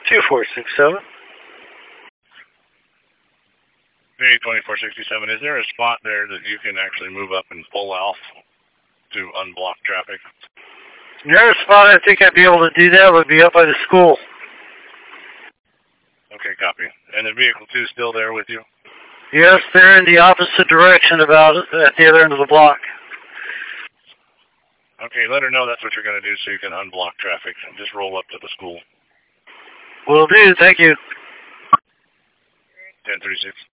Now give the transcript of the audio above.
2467. V2467, is there a spot there that you can actually move up and pull off to unblock traffic? The nearest spot I think I'd be able to do that would be up by the school. Okay, copy. And the vehicle 2 still there with you? Yes, they're in the opposite direction about at the other end of the block. Okay, let her know that's what you're going to do so you can unblock traffic. Just roll up to the school. Will do, thank you. 1036.